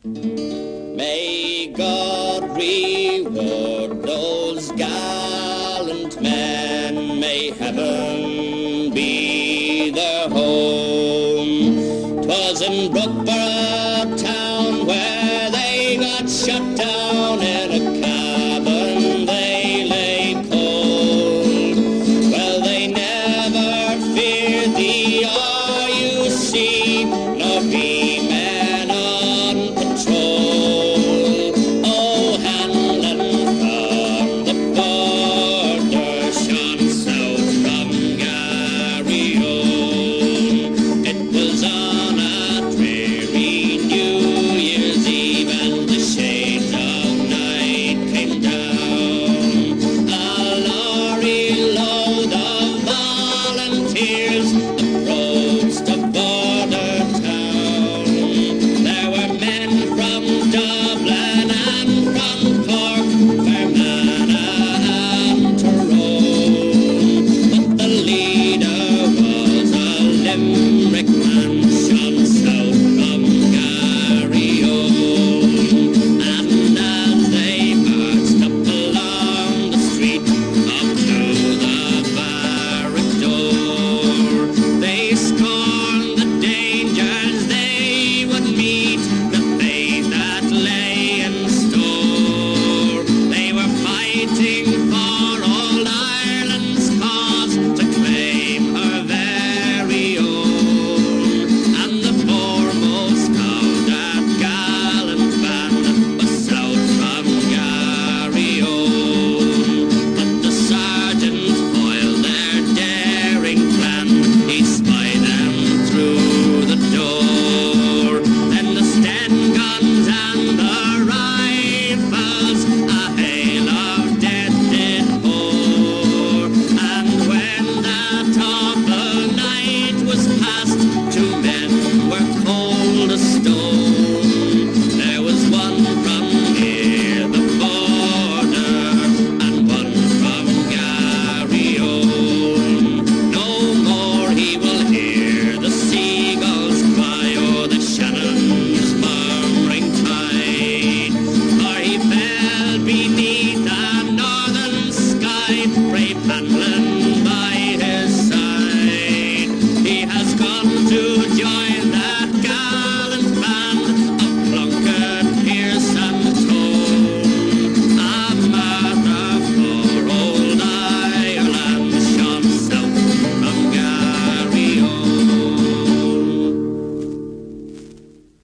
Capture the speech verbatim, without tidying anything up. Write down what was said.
May God reward those gallant men, may heaven be their home. 'Twas in Brookborough town where they got shut down in a cabin they lay cold. Well, they never feared the R U C nor be men on patrol. Oh, Hanlon from the border shone south from Garryowen. It was on a dreary New Year's Eve and the shades of night came down. A lorry load of volunteers approached a border town. There were men from Dublin and from Cork, Fermanagh and Tyrone. But the leader was a Limerick man, shone south from Garryowen. And as they marched up along the street up to the barrack door, they scorned the dangers they would meet